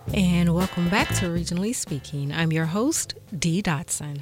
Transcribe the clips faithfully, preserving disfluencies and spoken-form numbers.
And welcome back to Regionally Speaking. I'm your host, Dee Dotson.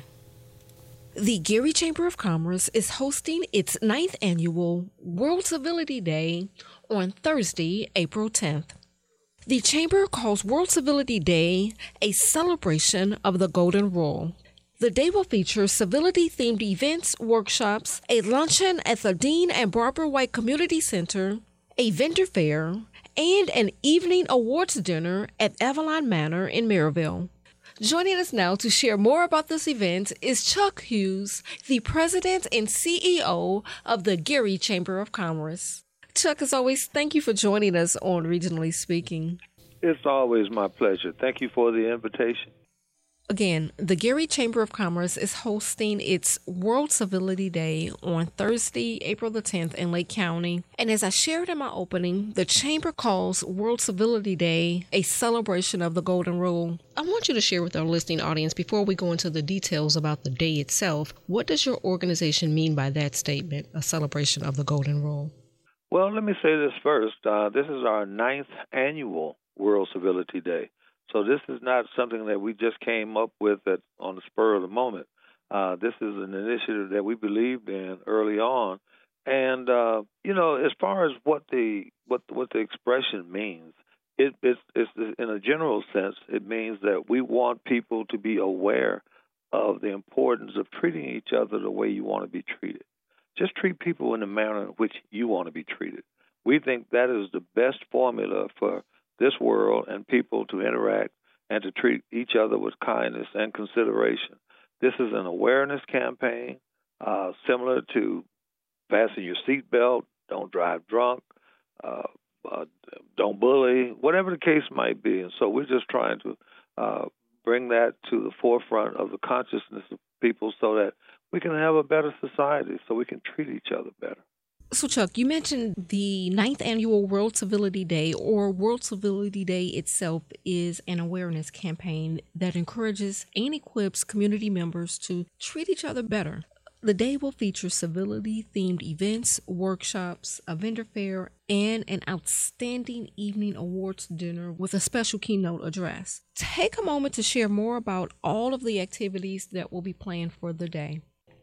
The Gary Chamber of Commerce is hosting its ninth annual World Civility Day on Thursday, April tenth. The Chamber calls World Civility Day a celebration of the Golden Rule. The day will feature civility-themed events, workshops, a luncheon at the Dean and Barbara White Community Center, a vendor fair, and an evening awards dinner at Avalon Manor in Maryville. Joining us now to share more about this event is Chuck Hughes, the president and C E O of the Gary Chamber of Commerce. Chuck, as always, thank you for joining us on Regionally Speaking. It's always my pleasure. Thank you for the invitation. Again, the Gary Chamber of Commerce is hosting its World Civility Day on Thursday, April the tenth in Lake County. And as I shared in my opening, the Chamber calls World Civility Day a celebration of the Golden Rule. I want you to share with our listening audience, before we go into the details about the day itself, what does your organization mean by that statement, a celebration of the Golden Rule? Well, let me say this first. Uh, this is our ninth annual World Civility Day. So this is not something that we just came up with at, on the spur of the moment. Uh, this is an initiative that we believed in early on. And, uh, you know, as far as what the what what the expression means, it, it's, it's in a general sense, it means that we want people to be aware of the importance of treating each other the way you want to be treated. Just treat people in the manner in which you want to be treated. We think that is the best formula for this world and people to interact and to treat each other with kindness and consideration. This is an awareness campaign uh, similar to fasten your seatbelt, don't drive drunk, uh, uh, don't bully, whatever the case might be. And so we're just trying to uh, bring that to the forefront of the consciousness of people so that we can have a better society, so we can treat each other better. So, Chuck, you mentioned the ninth annual World Civility Day, or World Civility Day itself is an awareness campaign that encourages and equips community members to treat each other better. The day will feature civility-themed events, workshops, a vendor fair, and an outstanding evening awards dinner with a special keynote address. Take a moment to share more about all of the activities that will be planned for the day.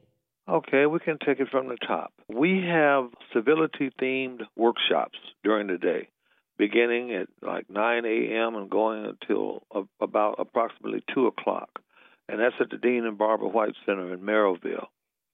Okay, we can take it from the top. We have civility-themed workshops during the day, beginning at like nine a.m. and going until about approximately two o'clock. And that's at the Dean and Barbara White Center in Maryville.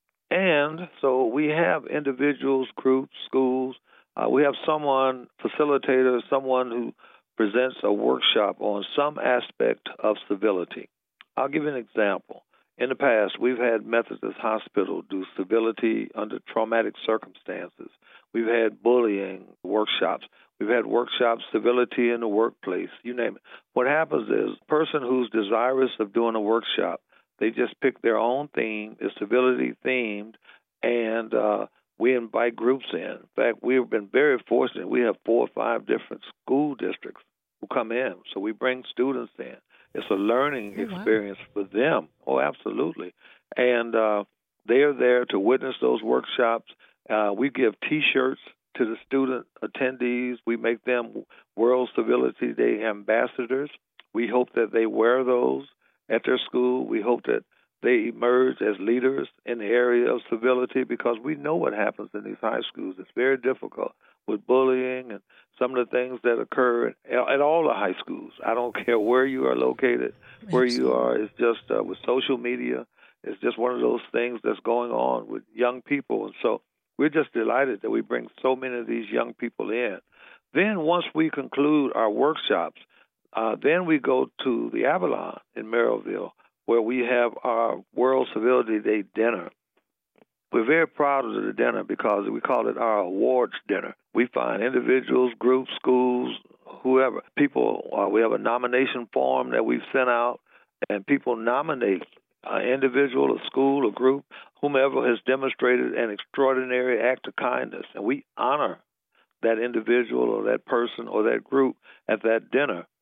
And so we have individuals, groups, schools. Uh, we have someone, facilitator, someone who presents a workshop on some aspect of civility. I'll give you an example. In the past, we've had Methodist Hospital do civility under traumatic circumstances. We've had bullying workshops. We've had workshops, civility in the workplace, you name it. What happens is a person who's desirous of doing a workshop, they just pick their own theme, it's civility themed, and uh, we invite groups in. In fact, we've been very fortunate. We have four or five different school districts who come in, so we bring students in. It's a learning Oh, wow. experience for them. Oh, absolutely. And uh, they are there to witness those workshops. Uh, we give T-shirts to the student attendees. We make them World Civility Day ambassadors. We hope that they wear those at their school. We hope that they emerge as leaders in the area of civility, because we know what happens in these high schools. It's very difficult with bullying and some of the things that occur at all the high schools. I don't care where you are located, where you are. It's just uh, with social media, it's just one of those things that's going on with young people. And so we're just delighted that we bring so many of these young people in. Then once we conclude our workshops, uh, then we go to the Avalon in Maryville, where we have our World Civility Day dinner. We're very proud of the dinner because we call it our awards dinner. We find individuals, groups, schools, whoever, people. Uh, we have a nomination form that we've sent out, and people nominate an individual, a school, a group, whomever has demonstrated an extraordinary act of kindness. And we honor that individual or that person or that group at that dinner.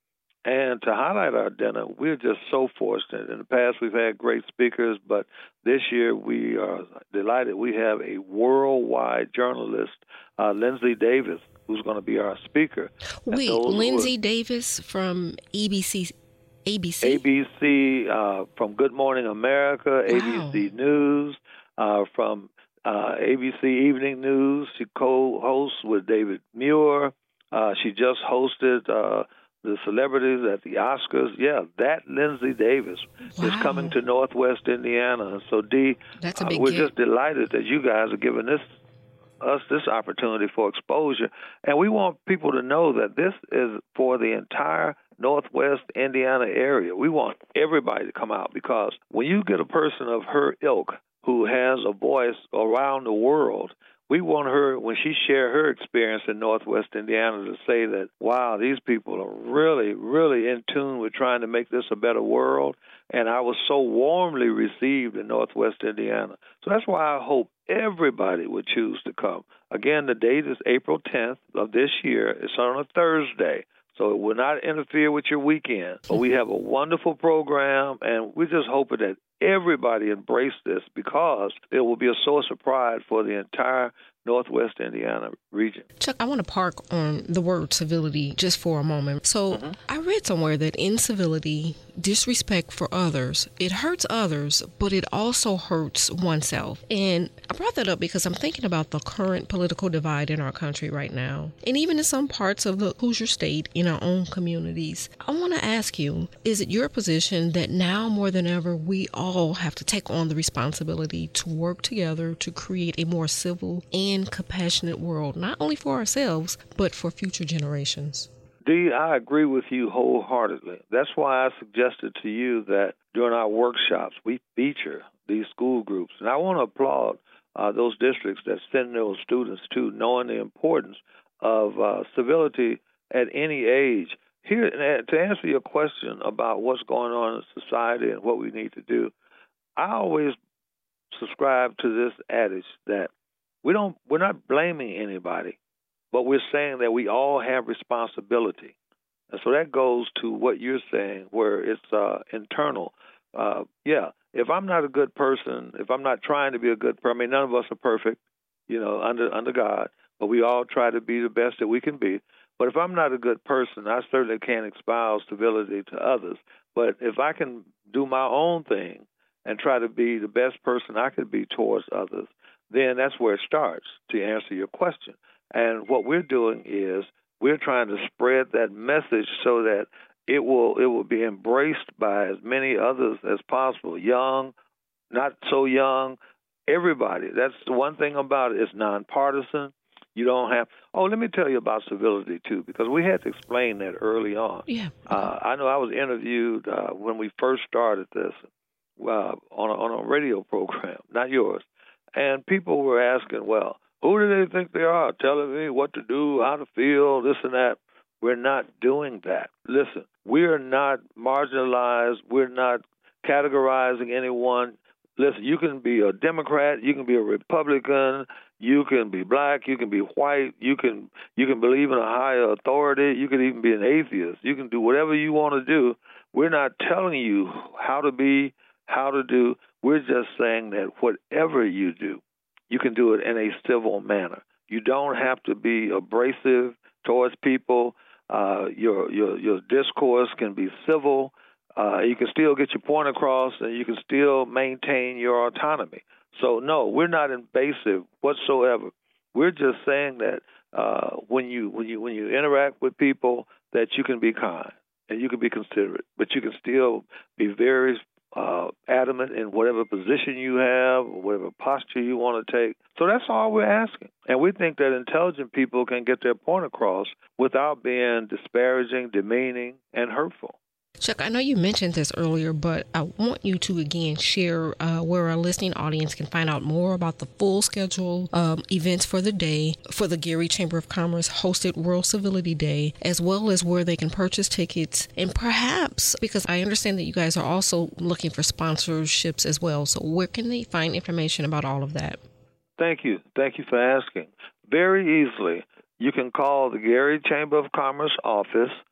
And to highlight our dinner, we're just so fortunate. In the past, we've had great speakers, but this year we are delighted. We have a worldwide journalist, uh, Lindsay Davis, who's going to be our speaker. Wait, Lindsay are, Davis from A B C? A B C? A B C, uh, from Good Morning America, wow. A B C News, uh, from uh, A B C Evening News. She co-hosts with David Muir. Uh, she just hosted uh, the celebrities at the Oscars. Yeah, that Lindsay Davis wow. is coming to Northwest Indiana. So, Dee, That's a big uh, we're get. just delighted that you guys are giving this us this opportunity for exposure. And we want people to know that this is for the entire Northwest Indiana area. We want everybody to come out, because when you get a person of her ilk who has a voice around the world, we want her, when she shares her experience in Northwest Indiana, to say that, wow, these people are really, really in tune with trying to make this a better world. And I was so warmly received in Northwest Indiana. So that's why I hope everybody would choose to come. Again, the date is April tenth of this year. It's on a Thursday, so it will not interfere with your weekend. But we have a wonderful program, and we're just hoping that everybody embrace this, because it will be a source of pride for the entire Northwest Indiana region. Chuck, I want to park on the word civility just for a moment. So mm-hmm. I read somewhere that incivility, disrespect for others, it hurts others, but it also hurts oneself. And I brought that up because I'm thinking about the current political divide in our country right now, and even in some parts of the Hoosier State, in our own communities. I want to ask you, is it your position that now more than ever we all have to take on the responsibility to work together to create a more civil and compassionate world, not only for ourselves, but for future generations? Dee, I agree with you wholeheartedly. That's why I suggested to you that during our workshops, we feature these school groups. And I want to applaud uh, those districts that send those students to, knowing the importance of uh, civility at any age. Here, to answer your question about what's going on in society and what we need to do, I always subscribe to this adage that we don't, we're not blaming anybody, but we're saying that we all have responsibility. And so that goes to what you're saying, where it's uh, internal. Uh, yeah, if I'm not a good person, if I'm not trying to be a good person, I mean, none of us are perfect, you know, under under God, but we all try to be the best that we can be. But if I'm not a good person, I certainly can't espouse civility to others. But if I can do my own thing and try to be the best person I could be towards others, then that's where it starts, to answer your question. And what we're doing is we're trying to spread that message so that it will it will be embraced by as many others as possible, young, not so young, everybody. That's the one thing about it. It's nonpartisan. You don't have, oh, let me tell you about civility, too, because we had to explain that early on. Yeah. Uh, I know I was interviewed uh, when we first started this uh, on, a, on a radio program, not yours. And people were asking, well, who do they think they are, telling me what to do, how to feel, this and that? We're not doing that. Listen, we're not marginalized. We're not categorizing anyone. Listen, you can be a Democrat, you can be a Republican, you can be black, you can be white, you can you can believe in a higher authority, you can even be an atheist. You can do whatever you want to do. We're not telling you how to be, how to do. We're just saying that whatever you do, you can do it in a civil manner. You don't have to be abrasive towards people. Uh, your your your discourse can be civil. Uh, you can still get your point across, and you can still maintain your autonomy. So, no, we're not invasive whatsoever. We're just saying that uh, when you when you when you interact with people, that you can be kind and you can be considerate, but you can still be very uh, adamant in whatever position you have or whatever posture you want to take. So that's all we're asking. And we think that intelligent people can get their point across without being disparaging, demeaning, and hurtful. Chuck, I know you mentioned this earlier, but I want you to again share uh, where our listening audience can find out more about the full schedule um, events for the day for the Gary Chamber of Commerce hosted World Civility Day, as well as where they can purchase tickets. And perhaps, because I understand that you guys are also looking for sponsorships as well, so where can they find information about all of that? Thank you. Thank you for asking. Very easily, you can call the Gary Chamber of Commerce office.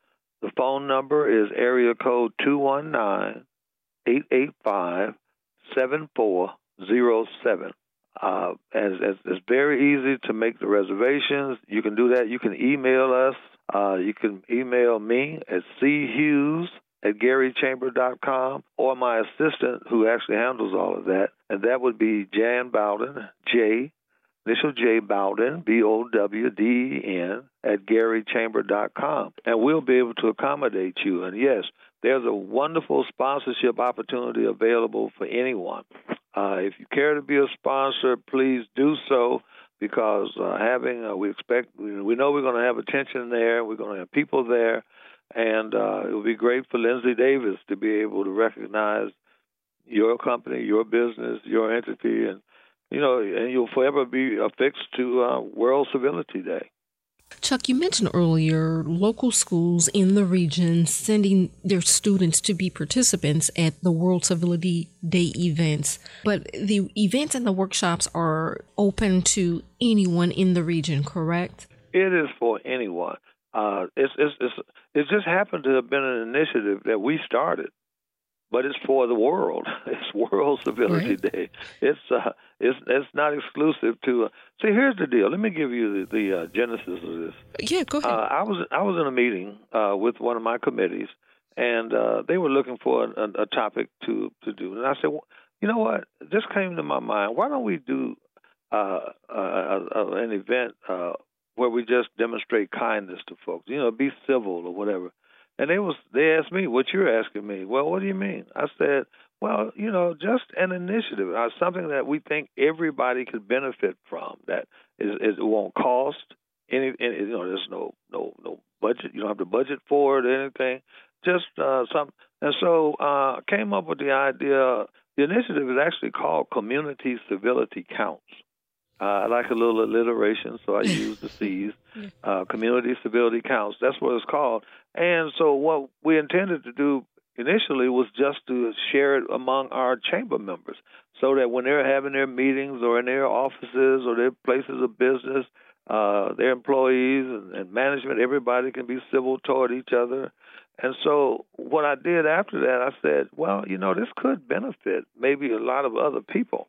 The phone number is area code two one nine, eight eight five, seven four zero seven. Uh, as, as it's very easy to make the reservations. You can do that. You can email us. Uh, you can email me at chughes at gary chamber dot com, or my assistant who actually handles all of that, and that would be Jan Bowden, J, initial J Bowden, B O W D E N, at gary chamber dot com, and we'll be able to accommodate you. And yes, there's a wonderful sponsorship opportunity available for anyone. Uh, if you care to be a sponsor, please do so, because uh, having, uh, we expect, we know we're going to have attention there, we're going to have people there, and uh, it would be great for Lindsay Davis to be able to recognize your company, your business, your entity, and, you know, and you'll forever be affixed to uh, World Civility Day. Chuck, you mentioned earlier local schools in the region sending their students to be participants at the World Civility Day events, but the events and the workshops are open to anyone in the region, correct? It is for anyone. Uh, it's, it's, it's, it just happened to have been an initiative that we started, but it's for the world. It's World Civility right. Day. It's uh, it's it's not exclusive to. Uh, see, here's the deal. Let me give you the, the uh, genesis of this. Yeah, go ahead. Uh, I was I was in a meeting uh, with one of my committees, and uh, they were looking for a, a topic to, to do. And I said, well, you know what? This came to my mind. Why don't we do uh, uh, uh, an event uh, where we just demonstrate kindness to folks? You know, be civil or whatever. And they was they asked me, what you're asking me. Well, what do you mean? I said, well, you know, just an initiative, uh, something that we think everybody could benefit from. That is, is it won't cost any, any. You know, there's no no no budget. You don't have to budget for it or anything. Just uh, some. And so I uh, came up with the idea. The initiative is actually called Community Civility Counts. Uh, I like a little alliteration, so I use the C's. Uh, Community Civility Counts. That's what it's called. And so what we intended to do initially was just to share it among our chamber members, so that when they're having their meetings or in their offices or their places of business, uh, their employees and, and management, everybody can be civil toward each other. And so what I did after that, I said, well, you know, this could benefit maybe a lot of other people.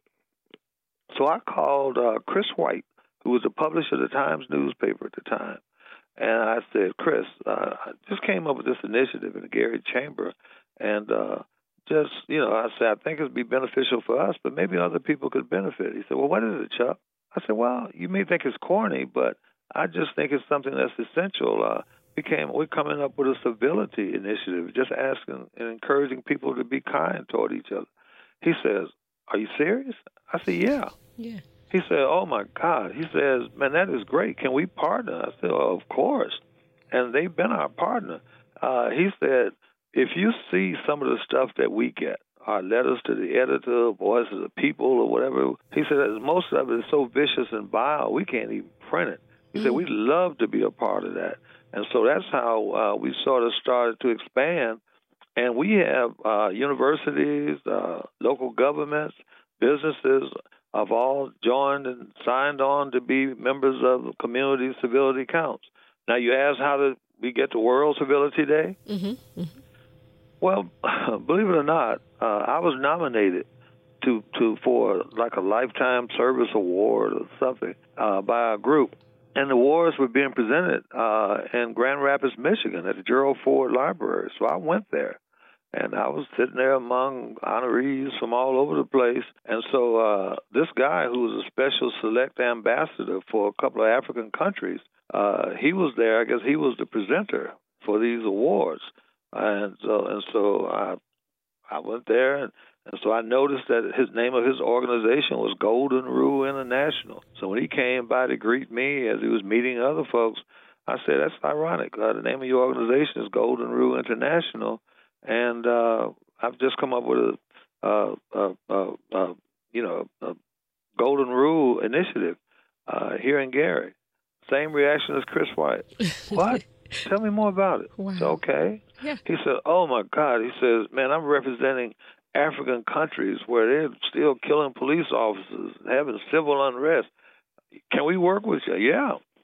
So I called uh, Chris White, who was the publisher of the Times newspaper at the time. And I said, Chris, uh, I just came up with this initiative in the Gary Chamber. And uh, just, you know, I said, I think it would be beneficial for us, but maybe other people could benefit. He said, well, what is it, Chuck? I said, well, you may think it's corny, but I just think it's something that's essential. Uh, we came, we're coming up with a civility initiative, just asking and encouraging people to be kind toward each other. He says, are you serious? I said, yeah. Yeah. He said, oh, my God. He says, man, that is great. Can we partner? I said, oh, of course. And they've been our partner. Uh, he said, if you see some of the stuff that we get, our letters to the editor, Voice of the People, or whatever, he said most of it is so vicious and vile, we can't even print it. He mm-hmm. said, we'd love to be a part of that. And so that's how uh, we sort of started to expand. And we have uh, universities, uh, local governments, businesses have all joined and signed on to be members of Community Civility Counts. Now, you asked how did we get to World Civility Day? Mm-hmm. Mm-hmm. Well, believe it or not, uh, I was nominated to, to for like a Lifetime Service Award or something uh, by a group. And the awards were being presented uh, in Grand Rapids, Michigan at the Gerald Ford Library. So I went there. And I was sitting there among honorees from all over the place. And so uh, this guy, who was a special select ambassador for a couple of African countries, uh, he was there. I guess he was the presenter for these awards. And so, and so I, I went there, and, and so I noticed that his name of his organization was Golden Rule International. So when he came by to greet me as he was meeting other folks, I said, that's ironic. Uh, the name of your organization is Golden Rule International. And uh, I've just come up with a, uh, uh, uh, uh, you know, a Golden Rule initiative uh, here in Gary. Same reaction as Chris White. What? Tell me more about it. Wow. It's okay. Yeah. He said, oh, my God. He says, man, I'm representing African countries where they're still killing police officers, having civil unrest. Can we work with you? Yeah.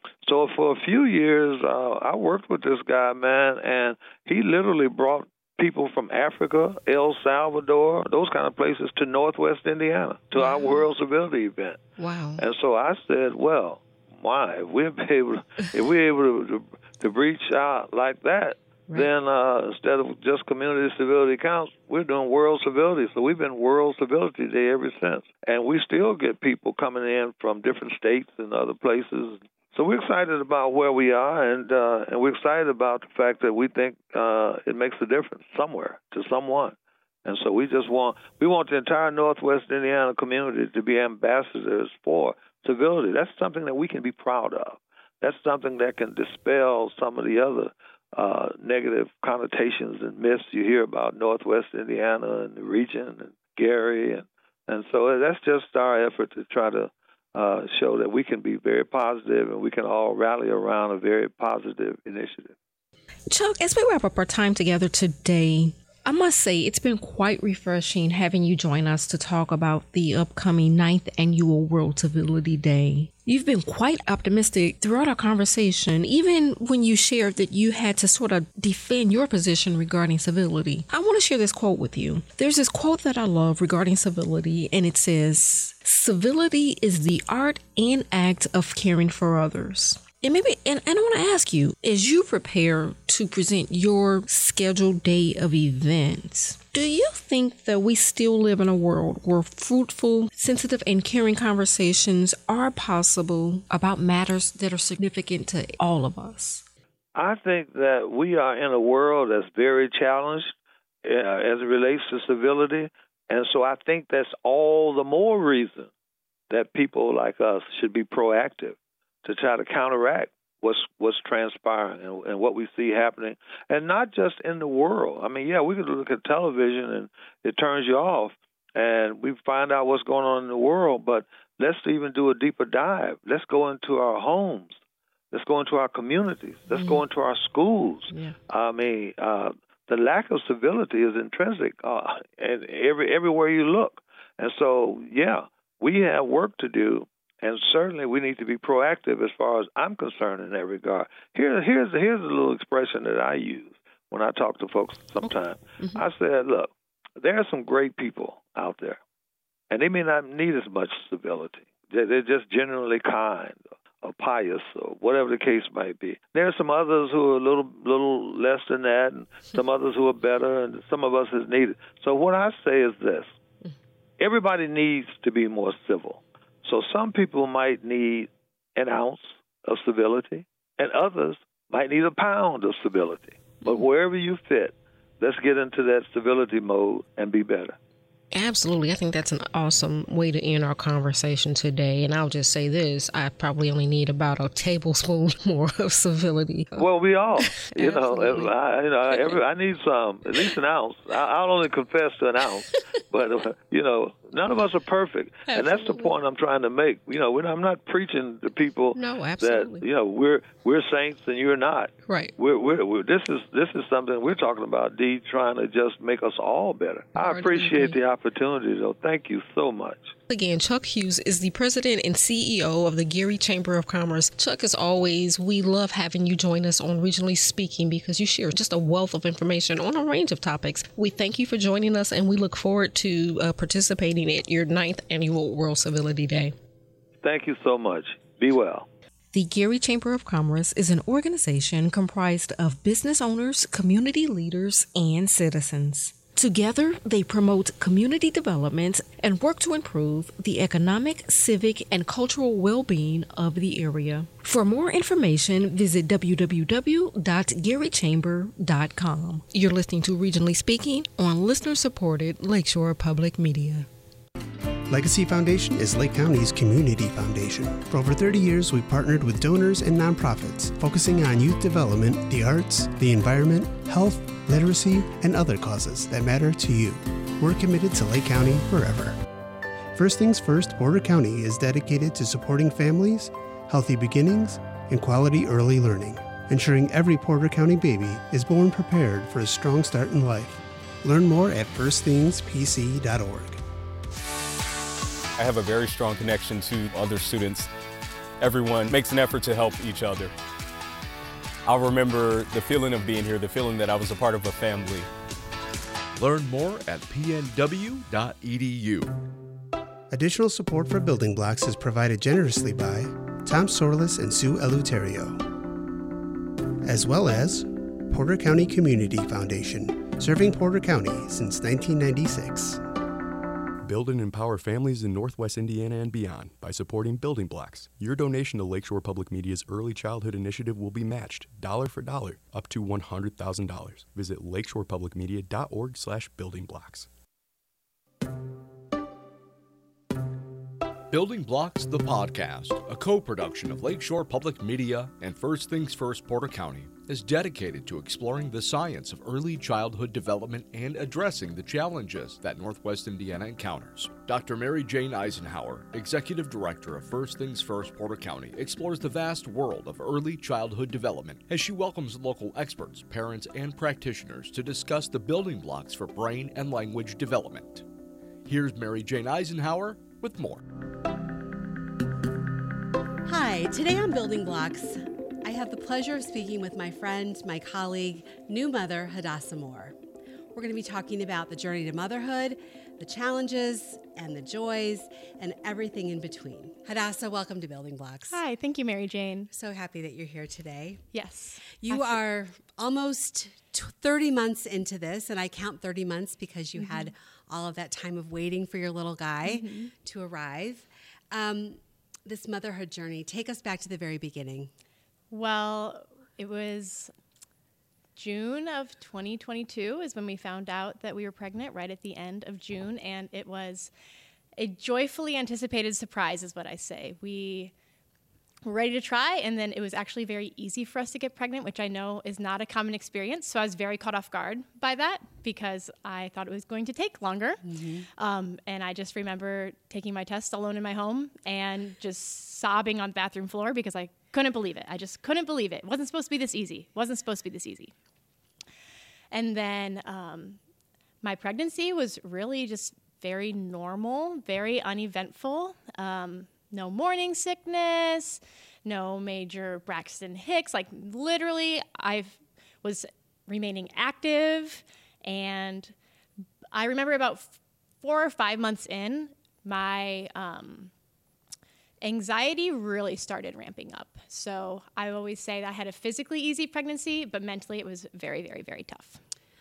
So for a few years, uh, I worked with this guy, man, and he literally brought people from Africa, El Salvador, those kind of places to Northwest Indiana, to wow. our World Civility event. Wow. And so I said, well, why? If we're able to, if we're able to, to reach out like that, right. then uh, instead of just Community Civility Counts, we're doing World Civility. So we've been World Civility Day ever since. And we still get people coming in from different states and other places. So we're excited about where we are, and uh, and we're excited about the fact that we think uh, it makes a difference somewhere to someone. And so we just want we want the entire Northwest Indiana community to be ambassadors for civility. That's something that we can be proud of. That's something that can dispel some of the other uh, negative connotations and myths you hear about Northwest Indiana and the region and Gary. And, and so that's just our effort to try to Uh, show that we can be very positive and we can all rally around a very positive initiative. Chuck, as we wrap up our time together today, I must say it's been quite refreshing having you join us to talk about the upcoming ninth Annual World Civility Day. You've been quite optimistic throughout our conversation, even when you shared that you had to sort of defend your position regarding civility. I want to share this quote with you. There's this quote that I love regarding civility, and it says, "Civility is the art and act of caring for others." And maybe, and, and I want to ask you, as you prepare to present your scheduled day of events, do you think that we still live in a world where fruitful, sensitive, and caring conversations are possible about matters that are significant to all of us? I think that we are in a world that's very challenged uh, as it relates to civility. And so I think that's all the more reason that people like us should be proactive to try to counteract what's what's transpiring and, and what we see happening, and not just in the world. I mean, yeah, we could look at television and it turns you off, and we find out what's going on in the world, but let's even do a deeper dive. Let's go into our homes. Let's go into our communities. Let's mm-hmm. go into our schools. Yeah. I mean, uh, the lack of civility is intrinsic uh, and every everywhere you look. And so, yeah, we have work to do. And certainly we need to be proactive as far as I'm concerned in that regard. Here, here's, here's a little expression that I use when I talk to folks sometimes. Mm-hmm. I said, look, there are some great people out there, and they may not need as much civility. They're just generally kind or pious or whatever the case might be. There are some others who are a little, little less than that, and some others who are better, and some of us is needed. So what I say is this. Everybody needs to be more civil. So some people might need an ounce of civility, and others might need a pound of civility. But wherever you fit, let's get into that civility mode and be better. Absolutely. I think that's an awesome way to end our conversation today. And I'll just say this, I probably only need about a tablespoon more of civility. Well, we all, you know, I, you know every, I need some, at least an ounce. I, I'll only confess to an ounce. But, uh, you know, none of us are perfect. Absolutely. And that's the point I'm trying to make. You know, we're, I'm not preaching to people no, absolutely. that, you know, we're we're saints and you're not. Right. We're, we're, we're, this is this is something we're talking about, Dee, trying to just make us all better. I appreciate the opportunity, though. Thank you so much. Again, Chuck Hughes is the president and C E O of the Gary Chamber of Commerce. Chuck, as always, we love having you join us on Regionally Speaking because you share just a wealth of information on a range of topics. We thank you for joining us, and we look forward to uh, participating at your ninth Annual World Civility Day. Thank you so much. Be well. The Gary Chamber of Commerce is an organization comprised of business owners, community leaders, and citizens. Together, they promote community development and work to improve the economic, civic, and cultural well-being of the area. For more information, visit w w w dot gary chamber dot com. You're listening to Regionally Speaking on listener-supported Lakeshore Public Media. Legacy Foundation is Lake County's community foundation. For over thirty years, we've partnered with donors and nonprofits, focusing on youth development, the arts, the environment, health, literacy, and other causes that matter to you. We're committed to Lake County forever. First Things First Porter County is dedicated to supporting families, healthy beginnings, and quality early learning, ensuring every Porter County baby is born prepared for a strong start in life. Learn more at first things p c dot org. I have a very strong connection to other students everyone makes an effort to help each other. I'll remember the feeling of being here, the feeling that I was a part of a family. Learn more at p n w dot e d u. Additional support for Building Blocks is provided generously by Tom Sorlis and Sue Eleuterio, as well as Porter County Community Foundation, serving Porter County since nineteen ninety-six. Build and empower families in Northwest Indiana and beyond by supporting Building Blocks. Your donation to Lakeshore Public Media's Early Childhood Initiative will be matched, dollar for dollar, up to one hundred thousand dollars. Visit lakeshore public media dot org slash building blocks. Building Blocks, the podcast, a co-production of Lakeshore Public Media and First Things First Porter County, is dedicated to exploring the science of early childhood development and addressing the challenges that Northwest Indiana encounters. Doctor Mary Jane Eisenhower, Executive Director of First Things First Porter County, explores the vast world of early childhood development as she welcomes local experts, parents, and practitioners to discuss the building blocks for brain and language development. Here's Mary Jane Eisenhower with more. Hi, today on Building Blocks, I have the pleasure of speaking with my friend, my colleague, new mother, Hadassah Moore. We're going to be talking about the journey to motherhood, the challenges and the joys, and everything in between. Hadassah, welcome to Building Blocks. Hi, thank you, Mary Jane. So happy that you're here today. Yes. You are almost thirty months into this, and I count thirty months because you mm-hmm. had all of that time of waiting for your little guy mm-hmm. to arrive. Um, this motherhood journey, take us back to the very beginning. Well, it was June of twenty twenty-two is when we found out that we were pregnant, right at the end of June, and it was a joyfully anticipated surprise is what I say. We were ready to try, and then it was actually very easy for us to get pregnant, which I know is not a common experience, so I was very caught off guard by that because I thought it was going to take longer. Mm-hmm. Um, and I just remember taking my test alone in my home and just sobbing on the bathroom floor because I couldn't believe it. I just couldn't believe it. It wasn't supposed to be this easy. It wasn't supposed to be this easy. And then um, my pregnancy was really just very normal, very uneventful. Um, no morning sickness, no major Braxton Hicks. Like literally, I was remaining active. And I remember about four or five months in, my um, anxiety really started ramping up. So I always say that I had a physically easy pregnancy, but mentally it was very, very, very tough.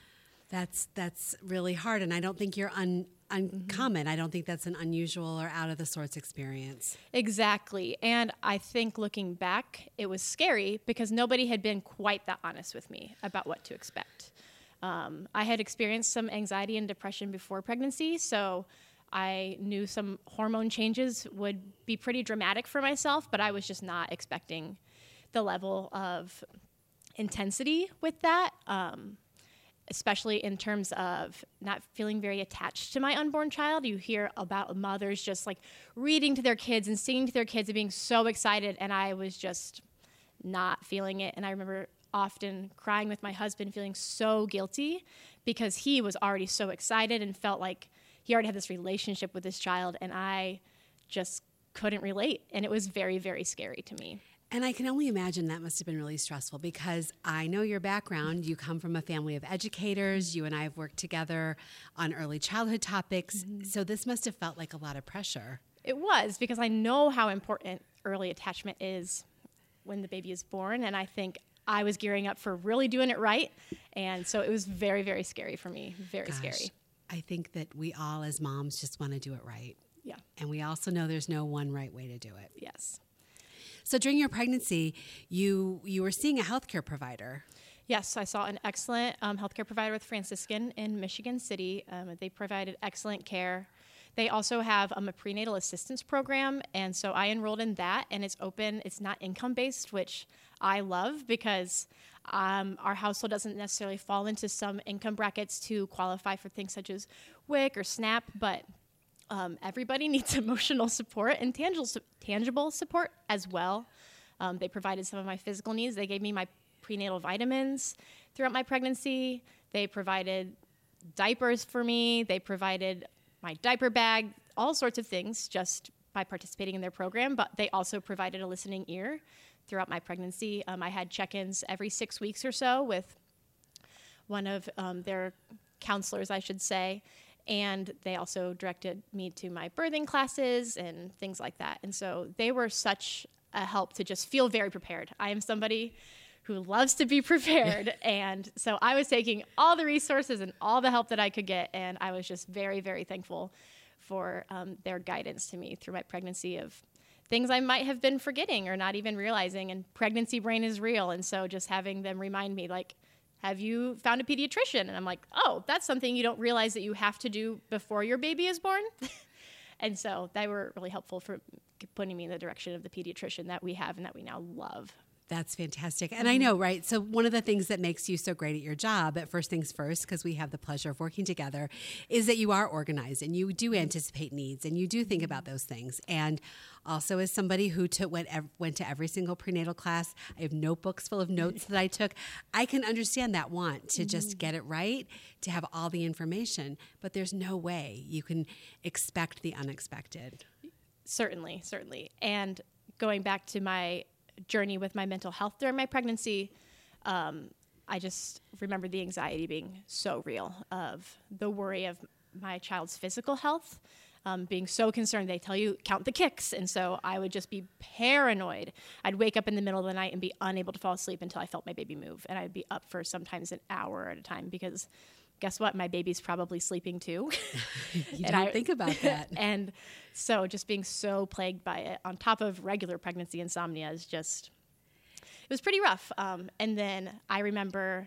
That's that's really hard, and I don't think you're un, uncommon. Mm-hmm. I don't think that's an unusual or out of the sorts experience. Exactly, and I think looking back, it was scary because nobody had been quite that honest with me about what to expect. Um, I had experienced some anxiety and depression before pregnancy, so I knew some hormone changes would be pretty dramatic for myself, but I was just not expecting the level of intensity with that, um, especially in terms of not feeling very attached to my unborn child. You hear about mothers just like reading to their kids and singing to their kids and being so excited, and I was just not feeling it. And I remember often crying with my husband, feeling so guilty because he was already so excited and felt like he already had this relationship with his child, and I just couldn't relate. And it was very, very scary to me. And I can only imagine that must have been really stressful because I know your background. You come from a family of educators. You and I have worked together on early childhood topics. Mm-hmm. So this must have felt like a lot of pressure. It was, because I know how important early attachment is when the baby is born. And I think I was gearing up for really doing it right. And so it was very, very scary for me. Very Gosh, scary. I think that we all as moms just want to do it right. Yeah. And we also know there's no one right way to do it. Yes. So during your pregnancy, you you were seeing a healthcare provider. Yes, I saw an excellent um, healthcare provider with Franciscan in Michigan City. Um, they provided excellent care. They also have um, a prenatal assistance program, and so I enrolled in that, and it's open. It's not income-based, which I love because um, our household doesn't necessarily fall into some income brackets to qualify for things such as W I C or SNAP, but Um, everybody needs emotional support and tangible tangible support as well. Um, they provided some of my physical needs. They gave me my prenatal vitamins throughout my pregnancy. They provided diapers for me. They provided my diaper bag, all sorts of things just by participating in their program, but they also provided a listening ear throughout my pregnancy. Um, I had check-ins every six weeks or so with one of um, their counselors, I should say, and they also directed me to my birthing classes and things like that. And so they were such a help to just feel very prepared. I am somebody who loves to be prepared, and so I was taking all the resources and all the help that I could get, and I was just very, very thankful for um, their guidance to me through my pregnancy of things I might have been forgetting or not even realizing. And pregnancy brain is real. And so just having them remind me, like, have you found a pediatrician? And I'm like, oh, that's something you don't realize that you have to do before your baby is born. And so they were really helpful for putting me in the direction of the pediatrician that we have and that we now love. That's fantastic. And I know, right? So one of the things that makes you so great at your job at First Things First, because we have the pleasure of working together, is that you are organized and you do anticipate needs and you do think about those things. And also, as somebody who took went, went to every single prenatal class, I have notebooks full of notes that I took. I can understand that want to just get it right, to have all the information. But there's no way you can expect the unexpected. Certainly, certainly. And going back to my journey with my mental health during my pregnancy, um, I just remember the anxiety being so real, of the worry of my child's physical health, um, being so concerned. They tell you, count the kicks. And so I would just be paranoid. I'd wake up in the middle of the night and be unable to fall asleep until I felt my baby move. And I'd be up for sometimes an hour at a time because guess what? My baby's probably sleeping too. You don't I, think about that. And so just being so plagued by it on top of regular pregnancy insomnia is just, it was pretty rough. Um, and then I remember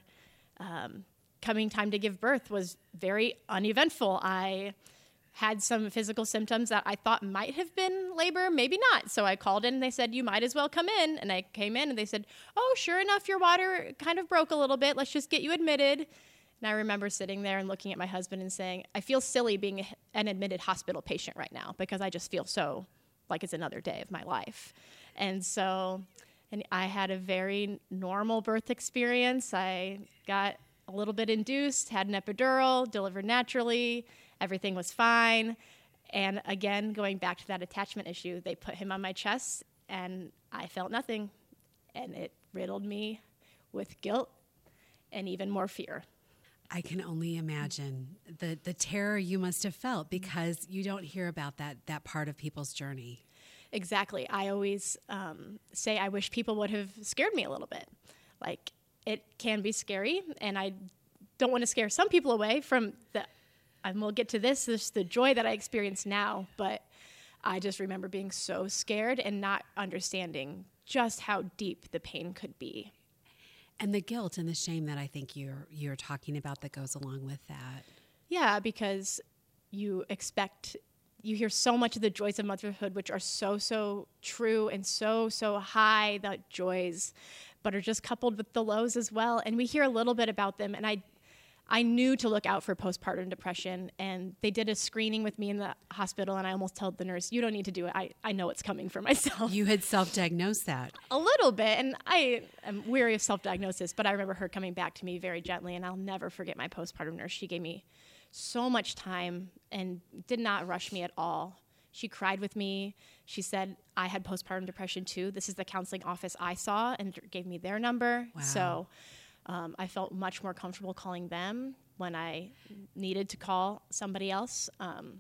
um, coming time to give birth was very uneventful. I had some physical symptoms that I thought might have been labor, maybe not. So I called in and they said, you might as well come in. And I came in and they said, oh, sure enough, your water kind of broke a little bit. Let's just get you admitted. And I remember sitting there and looking at my husband and saying, I feel silly being an admitted hospital patient right now because I just feel so like it's another day of my life. And so and I had a very normal birth experience. I got a little bit induced, had an epidural, delivered naturally. Everything was fine. And again, going back to that attachment issue, they put him on my chest and I felt nothing. And it riddled me with guilt and even more fear. I can only imagine the, the terror you must have felt because you don't hear about that that part of people's journey. Exactly. I always um, say I wish people would have scared me a little bit. Like, it can be scary, and I don't want to scare some people away from the, and we'll get to this, this the joy that I experience now, but I just remember being so scared and not understanding just how deep the pain could be. And the guilt and the shame that I think you're you're talking about that goes along with that. Yeah, because you expect, you hear so much of the joys of motherhood, which are so, so true and so, so high, the joys, but are just coupled with the lows as well. And we hear a little bit about them. And I I knew to look out for postpartum depression, and they did a screening with me in the hospital, and I almost told the nurse, you don't need to do it. I, I know it's coming for myself. You had self-diagnosed that. A little bit, and I am weary of self-diagnosis, but I remember her coming back to me very gently, and I'll never forget my postpartum nurse. She gave me so much time and did not rush me at all. She cried with me. She said, I had postpartum depression too. This is the counseling office I saw, and gave me their number. Wow. So Um, I felt much more comfortable calling them when I needed to call somebody else. Um,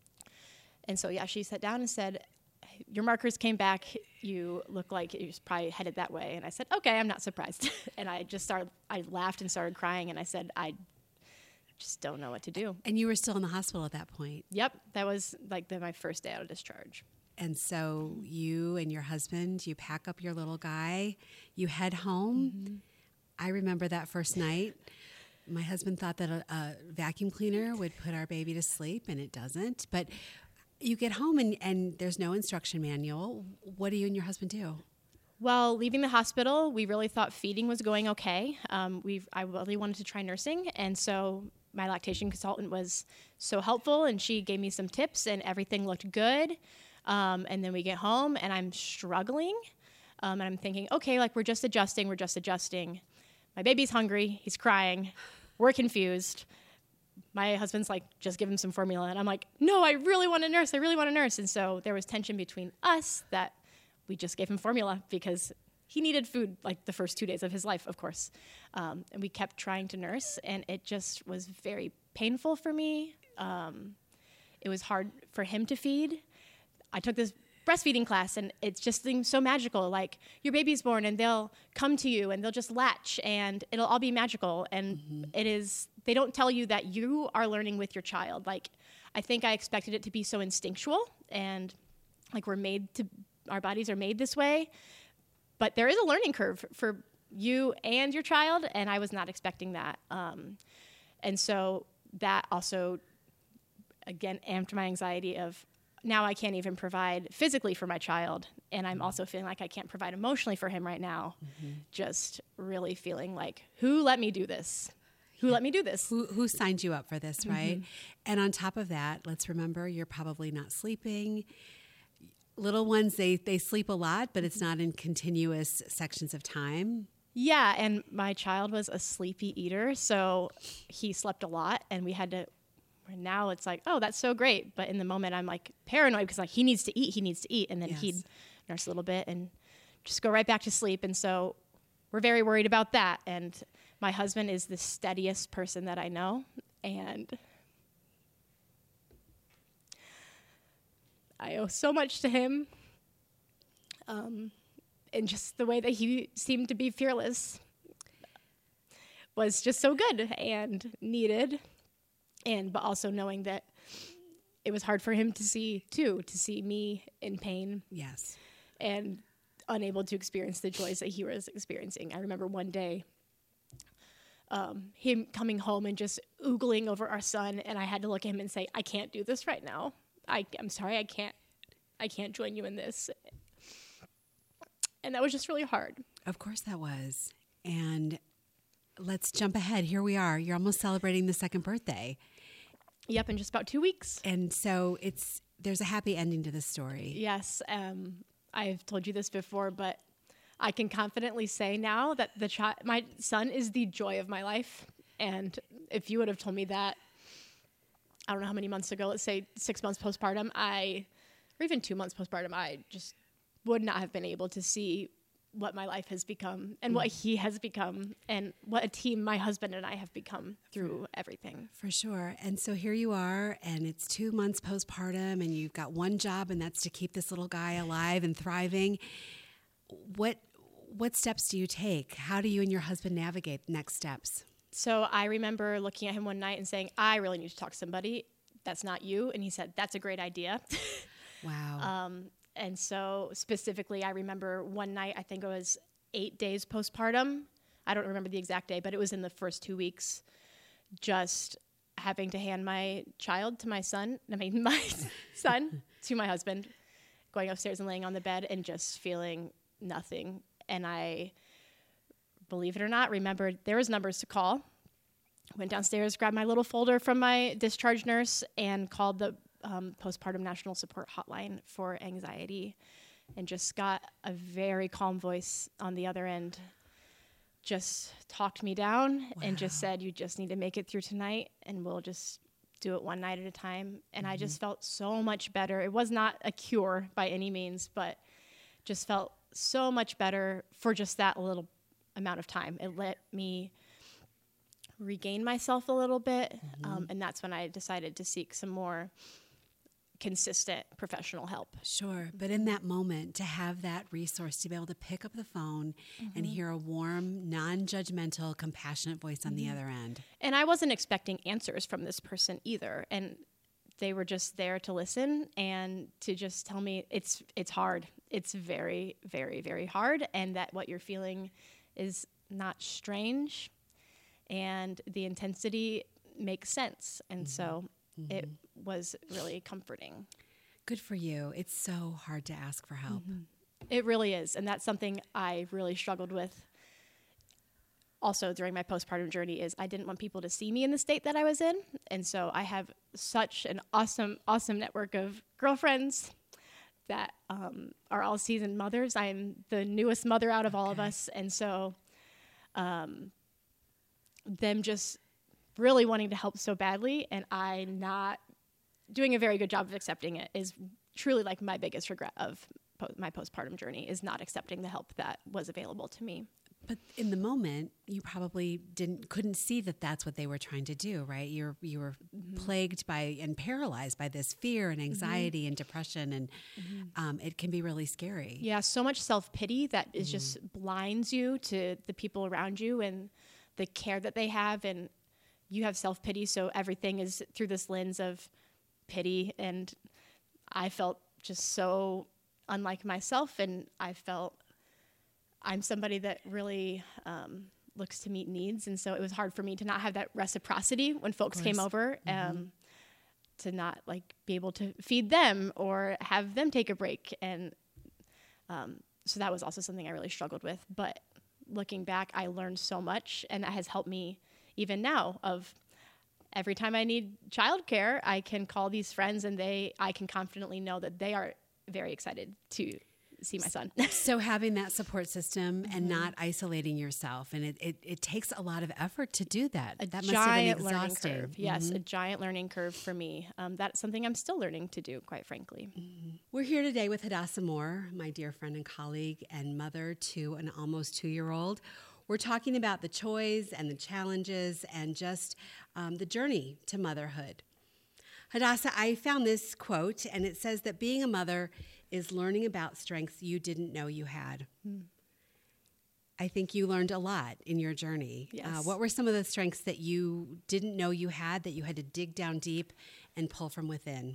and so, yeah, she sat down and said, your markers came back. You look like you was probably headed that way. And I said, okay, I'm not surprised. And I just started, I laughed and started crying. And I said, I just don't know what to do. And you were still in the hospital at that point. Yep. That was like the, my first day out of discharge. And so you and your husband, you pack up your little guy, you head home. Mm-hmm. I remember that first night. My husband thought that a, a vacuum cleaner would put our baby to sleep, and it doesn't. But you get home, and, and there's no instruction manual. What do you and your husband do? Well, leaving the hospital, we really thought feeding was going okay. Um, we I really wanted to try nursing, and so my lactation consultant was so helpful, and she gave me some tips, and everything looked good. Um, and then we get home, and I'm struggling, um, and I'm thinking, okay, like we're just adjusting, we're just adjusting. My baby's hungry, he's crying, we're confused. my husband's like, just give him some formula. And I'm like, no, I really want to nurse. I really want to nurse. And so there was tension between us that we just gave him formula because he needed food like the first two days of his life, of course. Um, and we kept trying to nurse, and it just was very painful for me. Um, it was hard for him to feed. I took this breastfeeding class, and it's just things so magical. Like, your baby's born and they'll come to you and they'll just latch and it'll all be magical. And mm-hmm. it is, they don't tell you that you are learning with your child. Like, I think I expected it to be so instinctual and like we're made to, our bodies are made this way, but there is a learning curve for you and your child. And I was not expecting that. Um, and so that also, again, amped my anxiety of, now I can't even provide physically for my child, and I'm also feeling like I can't provide emotionally for him right now. Mm-hmm. Just really feeling like, who let me do this? Who yeah. let me do this? Who, who signed you up for this, right? Mm-hmm. And on top of that, let's remember you're probably not sleeping. Little ones, they, they sleep a lot, but it's not in continuous sections of time. Yeah, and my child was a sleepy eater, so he slept a lot, and we had to... And now it's like, oh, that's so great. But in the moment, I'm like paranoid because like he needs to eat, he needs to eat. And then yes. he'd nurse a little bit and just go right back to sleep. And so we're very worried about that. And my husband is the steadiest person that I know. And I owe so much to him. Um, and just the way that he seemed to be fearless was just so good and needed. And but also knowing that it was hard for him to see too, to see me in pain. Yes. And unable to experience the joys that he was experiencing. I remember one day um, him coming home and just oogling over our son, and I had to look at him and say, I can't do this right now. I, I'm sorry, I can't I can't join you in this. And that was just really hard. Of course that was. And let's jump ahead. Here we are. You're almost celebrating the second birthday. Yep, in just about two weeks. And so it's there's a happy ending to this story. Yes. Um, I've told you this before, but I can confidently say now that the chi- my son is the joy of my life. And if you would have told me that, I don't know how many months ago, let's say six months postpartum, I, or even two months postpartum, I just would not have been able to see what my life has become and what he has become and what a team my husband and I have become through everything. For sure. And so here you are, and it's two months postpartum, and you've got one job, and that's to keep this little guy alive and thriving. What what steps do you take? How do you and your husband navigate the next steps? So I remember looking at him one night and saying, I really need to talk to somebody. That's not you. And he said, that's a great idea. Wow. um, And so specifically, I remember one night, I think it was eight days postpartum. I don't remember the exact day, but it was in the first two weeks, just having to hand my child to my son, I mean, my son to my husband, going upstairs and laying on the bed and just feeling nothing. And I, believe it or not, remembered there was numbers to call. Went downstairs, grabbed my little folder from my discharge nurse, and called the Um, postpartum national support hotline for anxiety, and just got a very calm voice on the other end, just talked me down. Wow. And just said, you just need to make it through tonight, and we'll just do it one night at a time. And mm-hmm. I just felt so much better. It was not a cure by any means, but just felt so much better for just that little amount of time. It let me regain myself a little bit, mm-hmm. um, and that's when I decided to seek some more consistent professional help. Sure. But in that moment, to have that resource, to be able to pick up the phone mm-hmm. and hear a warm, non-judgmental, compassionate voice on mm-hmm. the other end. And I wasn't expecting answers from this person either. And they were just there to listen and to just tell me it's it's hard. It's very, very, very hard. And that what you're feeling is not strange. And the intensity makes sense. And mm-hmm. so Mm-hmm. it was really comforting. Good for you. It's so hard to ask for help. Mm-hmm. It really is. And that's something I really struggled with also during my postpartum journey is I didn't want people to see me in the state that I was in. And so I have such an awesome, awesome network of girlfriends that um, are all seasoned mothers. I'm the newest mother out of all okay. of us. And so um, them just really wanting to help so badly, and I not doing a very good job of accepting it is truly like my biggest regret of po- my postpartum journey, is not accepting the help that was available to me. But in the moment, you probably didn't couldn't see that that's what they were trying to do, right? You're you were mm-hmm. plagued by and paralyzed by this fear and anxiety mm-hmm. and depression, and mm-hmm. um, it can be really scary. Yeah, so much self-pity that is mm-hmm. just blinds you to the people around you and the care that they have, and you have self-pity, so everything is through this lens of pity, and I felt just so unlike myself, and I felt I'm somebody that really um, looks to meet needs, and so it was hard for me to not have that reciprocity when folks came over, mm-hmm. um, to not like be able to feed them or have them take a break, and um, so that was also something I really struggled with. But looking back, I learned so much, and that has helped me even now. Of every time I need childcare, I can call these friends, and they I can confidently know that they are very excited to see my son. So having that support system and mm-hmm. not isolating yourself, and it, it, it takes a lot of effort to do that. A that giant must have been learning exhausting. curve. Yes, mm-hmm. a giant learning curve for me. Um, that's something I'm still learning to do, quite frankly. Mm-hmm. We're here today with Hadassah Moore, my dear friend and colleague and mother to an almost two-year-old. We're talking about the joys and the challenges and just um, the journey to motherhood. Hadassah, I found this quote, and it says that being a mother is learning about strengths you didn't know you had. Hmm. I think you learned a lot in your journey. Yes. Uh, what were some of the strengths that you didn't know you had, that you had to dig down deep and pull from within?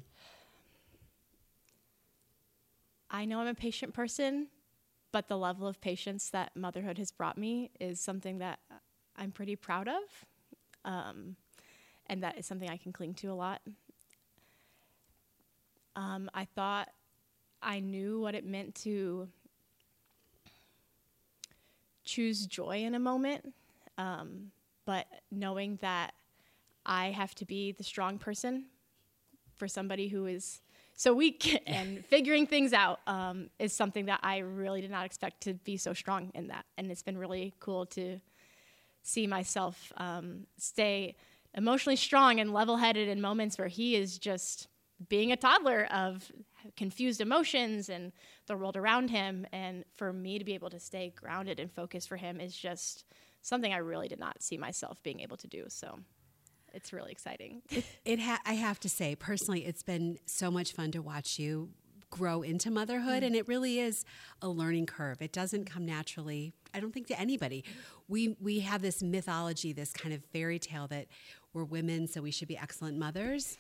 I know I'm a patient person, but the level of patience that motherhood has brought me is something that I'm pretty proud of, um, and that is something I can cling to a lot. Um, I thought I knew what it meant to choose joy in a moment, um, but knowing that I have to be the strong person for somebody who is so weak and figuring things out um, is something that I really did not expect to be so strong in that. And it's been really cool to see myself um, stay emotionally strong and level-headed in moments where he is just being a toddler of confused emotions and the world around him. And for me to be able to stay grounded and focused for him is just something I really did not see myself being able to do. So it's really exciting. It, it ha- I have to say, personally, it's been so much fun to watch you grow into motherhood, mm. and it really is a learning curve. It doesn't come naturally, I don't think, to anybody. We we have this mythology, this kind of fairy tale that we're women, so we should be excellent mothers.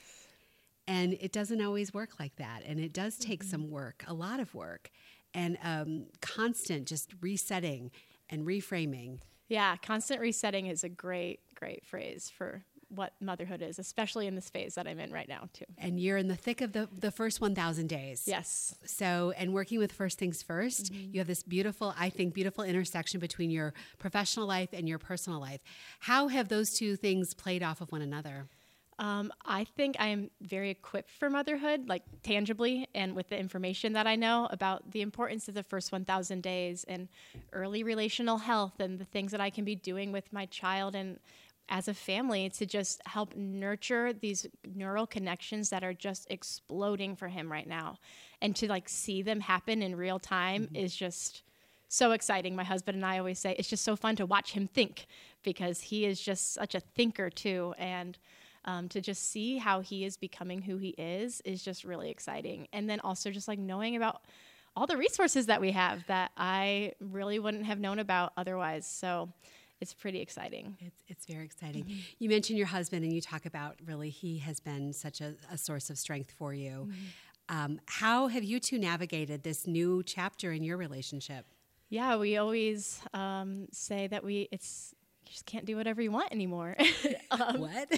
And it doesn't always work like that. And it does take mm-hmm. some work, a lot of work, and um, constant just resetting and reframing. Yeah, constant resetting is a great, great phrase for what motherhood is, especially in this phase that I'm in right now, too. And you're in the thick of the, the first one thousand days. Yes. So, and working with First Things First, mm-hmm. you have this beautiful, I think, beautiful intersection between your professional life and your personal life. How have those two things played off of one another? Um, I think I am very equipped for motherhood, like tangibly, and with the information that I know about the importance of the first one thousand days and early relational health and the things that I can be doing with my child and as a family to just help nurture these neural connections that are just exploding for him right now. And to like see them happen in real time mm-hmm. is just so exciting. My husband and I always say it's just so fun to watch him think, because he is just such a thinker too. And Um, to just see how he is becoming who he is is just really exciting. And then also just like knowing about all the resources that we have that I really wouldn't have known about otherwise. So it's pretty exciting. It's it's very exciting. Mm-hmm. You mentioned your husband, and you talk about really he has been such a, a source of strength for you. Mm-hmm. Um, how have you two navigated this new chapter in your relationship? Yeah, we always um, say that we it's you just can't do whatever you want anymore. um, what?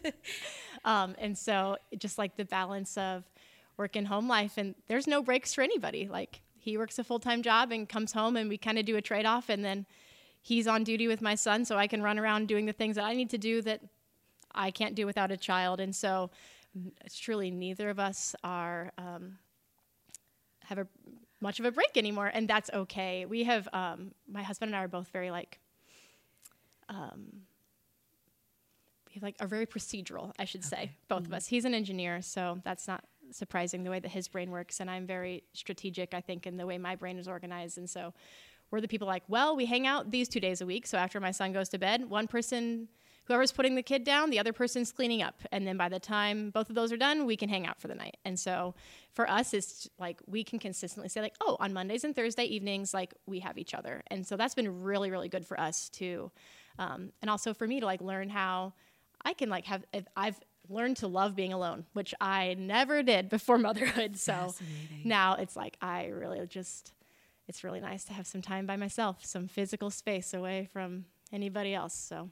um, and so just like the balance of work and home life, and there's no breaks for anybody. Like he works a full-time job and comes home, and we kind of do a trade-off, and then he's on duty with my son, so I can run around doing the things that I need to do that I can't do without a child. And so it's truly neither of us are um, have a much of a break anymore, and that's okay. We have um, my husband and I are both very like Um, we have like are very procedural, I should okay. say, both mm-hmm. of us. He's an engineer, so that's not surprising the way that his brain works. And I'm very strategic, I think, in the way my brain is organized. And so we're the people like, well, we hang out these two days a week. So after my son goes to bed, one person, whoever's putting the kid down, the other person's cleaning up. And then by the time both of those are done, we can hang out for the night. And so for us, it's like we can consistently say like, oh, on Mondays and Thursday evenings, like we have each other. And so that's been really, really good for us too. Um, and also for me to like learn how I can like have, if I've learned to love being alone, which I never did before motherhood. So now it's like, I really just, it's really nice to have some time by myself, some physical space away from anybody else. So.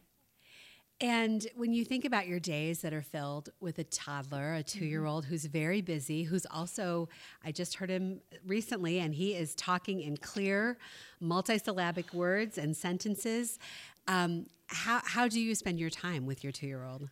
And when you think about your days that are filled with a toddler, a two-year-old mm-hmm. who's very busy, who's also, I just heard him recently, and he is talking in clear, multisyllabic words and sentences. Um, how how do you spend your time with your two-year-old?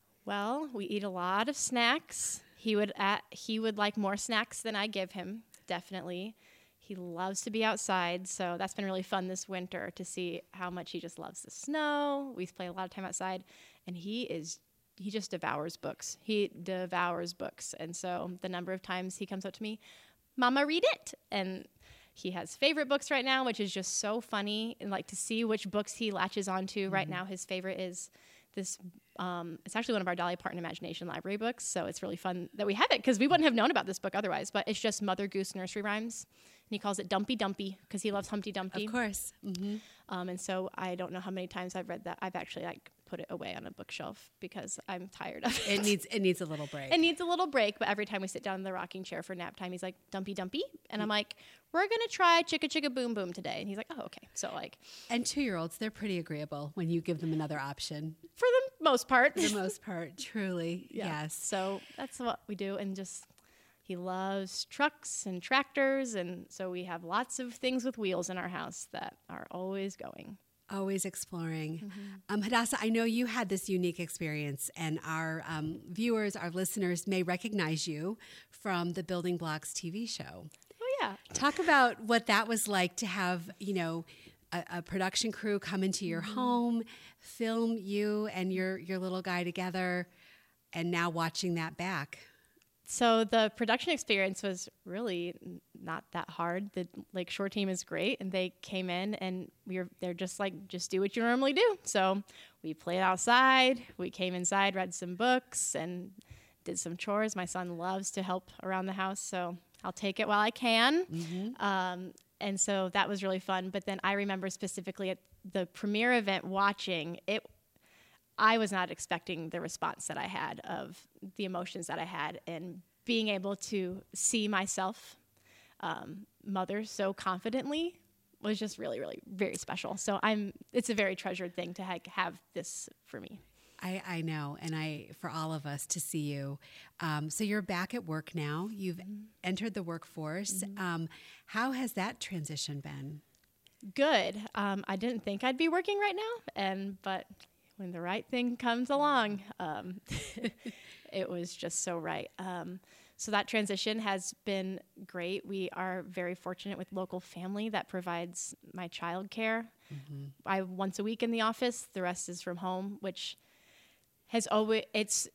Well, we eat a lot of snacks. He would at, he would like more snacks than I give him, definitely. He loves to be outside, so that's been really fun this winter to see how much he just loves the snow. We play a lot of time outside, and he is he just devours books. He devours books, and so the number of times he comes up to me, "Mama, read it," and he has favorite books right now, which is just so funny, and like to see which books he latches onto. Mm-hmm. Right now, his favorite is this. Um, it's actually one of our Dolly Parton Imagination Library books, so it's really fun that we have it because we wouldn't have known about this book otherwise. But it's just Mother Goose nursery rhymes, and he calls it Dumpy Dumpy because he loves Humpty Dumpty. Of course. Mm-hmm. Um, and so I don't know how many times I've read that. I've actually like put it away on a bookshelf because I'm tired of it. It needs it needs a little break. It needs a little break, but every time we sit down in the rocking chair for nap time, he's like, Dumpy Dumpy, and I'm like, we're gonna try Chicka Chicka Boom Boom today, and he's like, oh, okay. So like, and two-year-olds, they're pretty agreeable when you give them another option. For the most part. For the most part, truly, yeah. Yes. So that's what we do, and just he loves trucks and tractors, and so we have lots of things with wheels in our house that are always going. Always exploring. Mm-hmm. Um, Hadassah, I know you had this unique experience, and our um, viewers, our listeners may recognize you from the Building Blocks T V show. Oh, yeah. Talk about what that was like to have, you know, a, a production crew come into your mm-hmm. home, film you and your, your little guy together, and now watching that back. So the production experience was really not that hard. The Lakeshore team is great, and they came in, and we were they're just like, just do what you normally do. So we played outside. We came inside, read some books, and did some chores. My son loves to help around the house, so I'll take it while I can. Mm-hmm. Um, and so that was really fun. But then I remember specifically at the premiere event watching it, I was not expecting the response that I had of the emotions that I had, and being able to see myself um, mother so confidently was just really, really very special. So I'm, it's a very treasured thing to ha- have this for me. I, I know, and I for all of us to see you. Um, so you're back at work now. You've mm-hmm. entered the workforce. Mm-hmm. Um, how has that transition been? Good. Um, I didn't think I'd be working right now, and but when the right thing comes along, um, it was just so right. Um, so that transition has been great. We are very fortunate with local family that provides my child care. Mm-hmm. I once a week in the office. The rest is from home, which has always, it's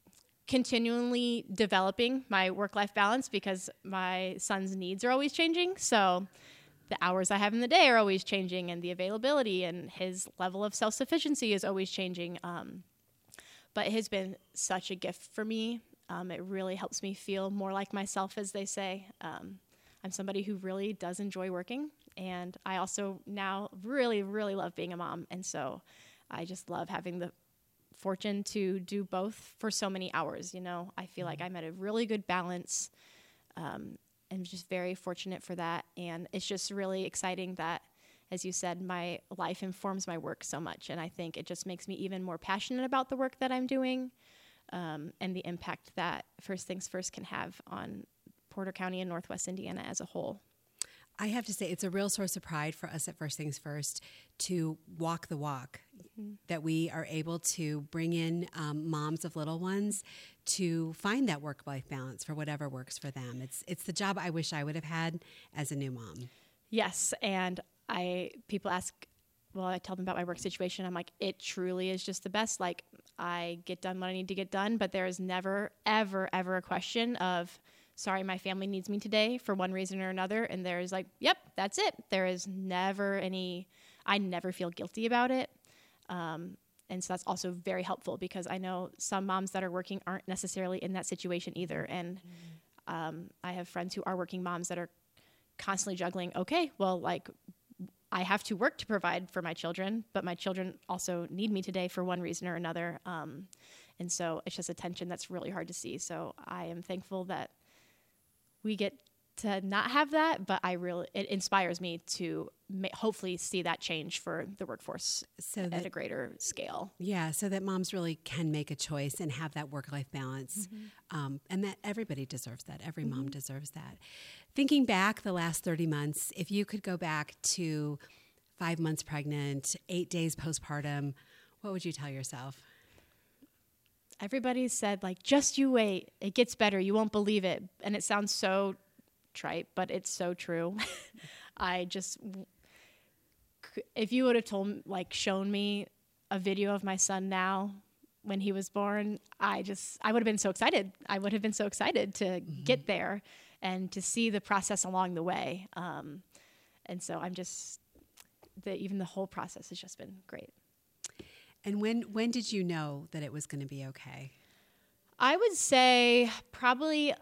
continually developing my work-life balance because my son's needs are always changing. So the hours I have in the day are always changing, and the availability and his level of self-sufficiency is always changing. Um, but it has been such a gift for me. Um, it really helps me feel more like myself, as they say. Um, I'm somebody who really does enjoy working, and I also now really, really love being a mom. And so I just love having the fortune to do both for so many hours. You know, I feel mm-hmm. like I'm at a really good balance. Um, I'm just very fortunate for that. And it's just really exciting that, as you said, my life informs my work so much. And I think it just makes me even more passionate about the work that I'm doing, um, and the impact that First Things First can have on Porter County and Northwest Indiana as a whole. I have to say, it's a real source of pride for us at First Things First to walk the walk, mm-hmm. that we are able to bring in um, moms of little ones to find that work-life balance for whatever works for them. It's it's the job I wish I would have had as a new mom. Yes, and I people ask, well, I tell them about my work situation. I'm like, it truly is just the best. Like, I get done what I need to get done, but there is never, ever, ever a question of, sorry, my family needs me today for one reason or another. And there's like, yep, that's it. There is never any, I never feel guilty about it. Um, and so that's also very helpful because I know some moms that are working aren't necessarily in that situation either. And mm-hmm. um, I have friends who are working moms that are constantly juggling, okay, well, like, I have to work to provide for my children, but my children also need me today for one reason or another. Um, and so it's just a tension that's really hard to see. So I am thankful that we get to not have that, but I really, it inspires me to ma- hopefully see that change for the workforce so that, at a greater scale. Yeah, so that moms really can make a choice and have that work-life balance. Mm-hmm. Um, and that everybody deserves that. Every mm-hmm. mom deserves that. Thinking back the last thirty months, if you could go back to five months pregnant, eight days postpartum, what would you tell yourself? Everybody said, like, just you wait. It gets better. You won't believe it. And it sounds so trite, but it's so true. I just, if you would have told, like, shown me a video of my son now when he was born, I just, I would have been so excited. I would have been so excited to mm-hmm. get there and to see the process along the way. Um, and so I'm just, the, even the whole process has just been great. And when when did you know that it was going to be okay? I would say probably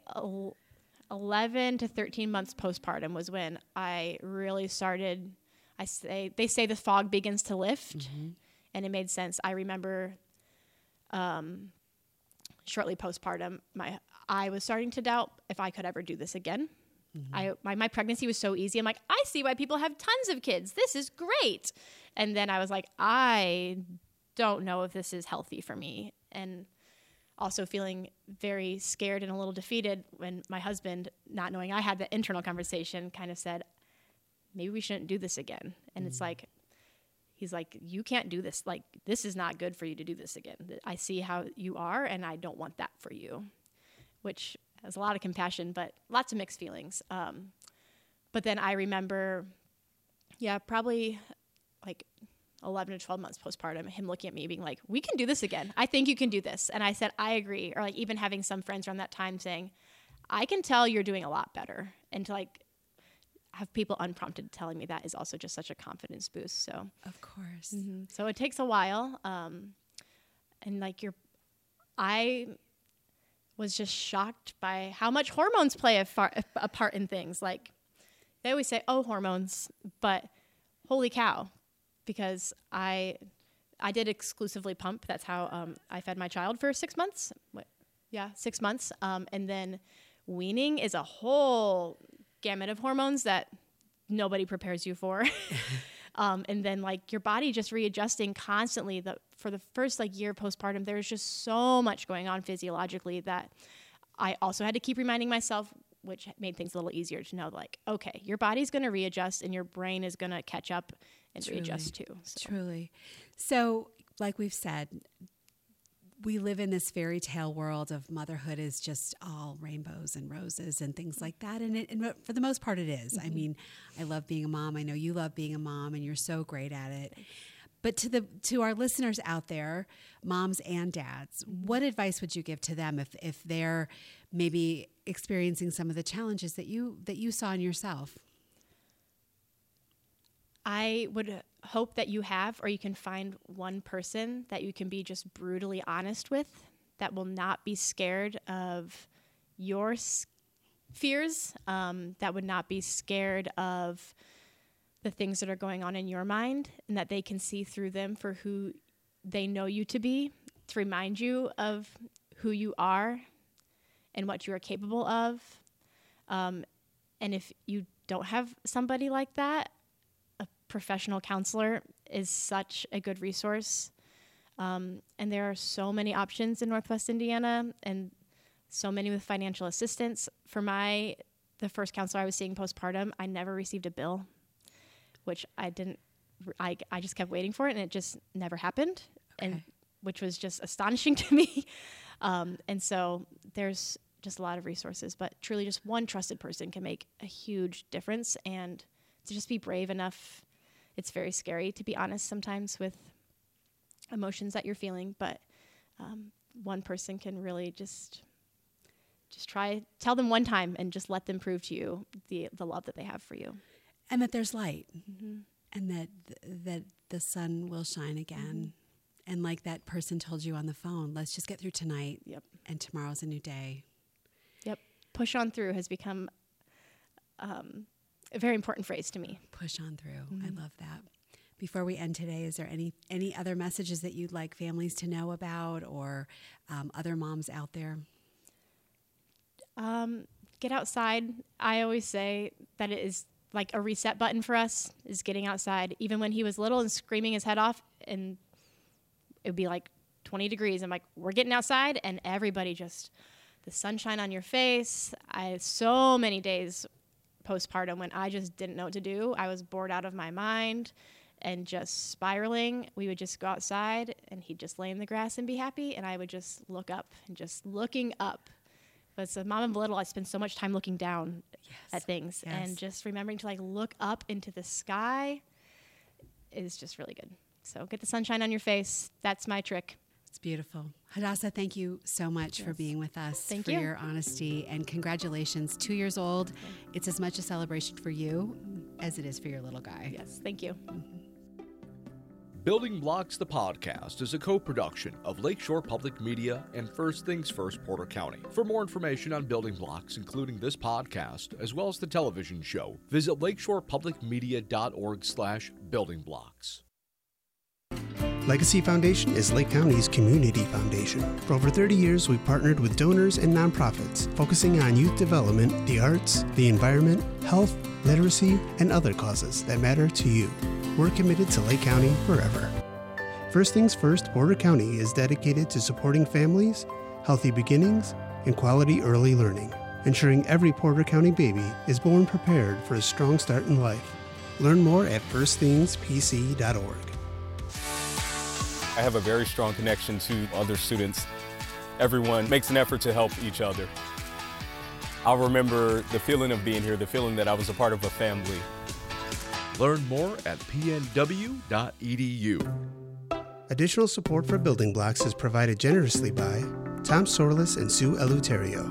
eleven to thirteen months postpartum was when I really started. I say they say the fog begins to lift, mm-hmm. and it made sense. I remember um, shortly postpartum, my I was starting to doubt if I could ever do this again. Mm-hmm. I my, my pregnancy was so easy. I'm like, I see why people have tons of kids. This is great. And then I was like, I don't know if this is healthy for me. And also feeling very scared and a little defeated when my husband, not knowing I had that internal conversation, kind of said, maybe we shouldn't do this again. And mm. it's like, he's like, you can't do this. Like, this is not good for you to do this again. I see how you are, and I don't want that for you, which has a lot of compassion, but lots of mixed feelings. Um, but then I remember, yeah, probably like eleven to twelve months postpartum, him looking at me being like, we can do this again. I think you can do this. And I said, I agree. Or like even having some friends around that time saying, I can tell you're doing a lot better. And to like have people unprompted telling me that is also just such a confidence boost. So of course. Mm-hmm. So it takes a while. Um, and like you're, I was just shocked by how much hormones play a, far, a part in things. Like they always say, oh, hormones, but holy cow. Because I I did exclusively pump. That's how um, I fed my child for six months. What? Yeah, six months. Um, and then weaning is a whole gamut of hormones that nobody prepares you for. um, and then like your body just readjusting constantly. The, for the first like year postpartum, there's just so much going on physiologically that I also had to keep reminding myself, which made things a little easier to know, like, okay, your body's going to readjust and your brain is going to catch up and Truly. readjust too. So. Truly. So, like we've said, we live in this fairy tale world of motherhood is just all rainbows and roses and things like that. And, it, and for the most part, it is. Mm-hmm. I mean, I love being a mom. I know you love being a mom, and you're so great at it. But to the to our listeners out there, moms and dads, what advice would you give to them if if they're maybe experiencing some of the challenges that you that you saw in yourself? I would hope that you have, or you can find one person that you can be just brutally honest with, that will not be scared of your s- fears, um, that would not be scared of the things that are going on in your mind, and that they can see through them for who they know you to be, to remind you of who you are and what you are capable of. Um, and if you don't have somebody like that, a professional counselor is such a good resource. Um, and there are so many options in Northwest Indiana, and so many with financial assistance. For my, the first counselor I was seeing postpartum, I never received a bill, which I didn't, I, I just kept waiting for it, and it just never happened, okay. and which was just astonishing to me. Um, and so there's just a lot of resources, but truly just one trusted person can make a huge difference. And to just be brave enough, it's very scary, to be honest, sometimes with emotions that you're feeling, but um, one person can really just just try, tell them one time and just let them prove to you the, the love that they have for you. And that there's light, Mm-hmm. and that that the sun will shine again. Mm-hmm. And like that person told you on the phone, let's just get through tonight. Yep. And tomorrow's a new day. Yep. Push on through has become um, a very important phrase to me. Push on through. Mm-hmm. I love that. Before we end today, is there any any other messages that you'd like families to know about, or um, other moms out there? Um, get outside. I always say that it is like a reset button for us, is getting outside. Even when he was little and screaming his head off, and it would be like twenty degrees, I'm like, we're getting outside, and everybody just, the sunshine on your face. I so many days postpartum when I just didn't know what to do. I was bored out of my mind and just spiraling. We would just go outside, and he'd just lay in the grass and be happy, and I would just look up and just looking up. But as a mom of little, I spend so much time looking down Yes. at things, Yes. and just remembering to like look up into the sky is just really good. So get the sunshine on your face. That's my trick. It's beautiful. Hadassah, thank you so much Yes. for being with us, Thank for you. your honesty, and congratulations. Two years old. It's as much a celebration for you as it is for your little guy. Yes, thank you. Building Blocks, the podcast, is a co-production of Lakeshore Public Media and First Things First Porter County. For more information on Building Blocks, including this podcast, as well as the television show, visit lakeshorepublicmedia.org slash building blocks. Legacy Foundation is Lake County's community foundation. For over thirty years, we've partnered with donors and nonprofits, focusing on youth development, the arts, the environment, health, literacy, and other causes that matter to you. We're committed to Lake County forever. First Things First Porter County is dedicated to supporting families, healthy beginnings, and quality early learning, ensuring every Porter County baby is born prepared for a strong start in life. Learn more at first things p c dot org. I have a very strong connection to other students. Everyone makes an effort to help each other. I'll remember the feeling of being here, the feeling that I was a part of a family. Learn more at p n w dot e d u. Additional support for Building Blocks is provided generously by Tom Sorlis and Sue Eleuterio,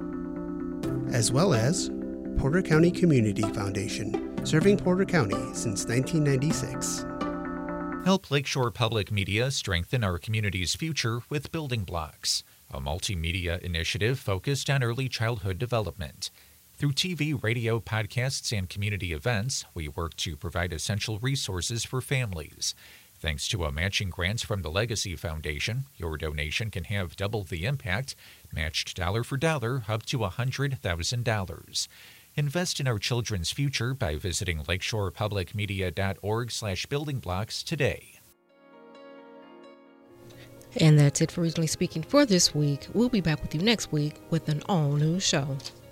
as well as Porter County Community Foundation, serving Porter County since nineteen ninety-six. Help Lakeshore Public Media strengthen our community's future with Building Blocks, a multimedia initiative focused on early childhood development. Through T V, radio, podcasts, and community events, we work to provide essential resources for families. Thanks to a matching grant from the Legacy Foundation, your donation can have double the impact, matched dollar for dollar up to one hundred thousand dollars. Invest in our children's future by visiting lakeshorepublicmedia.org slash building blocks today. And that's it for Regionally Speaking for this week. We'll be back with you next week with an all-new show.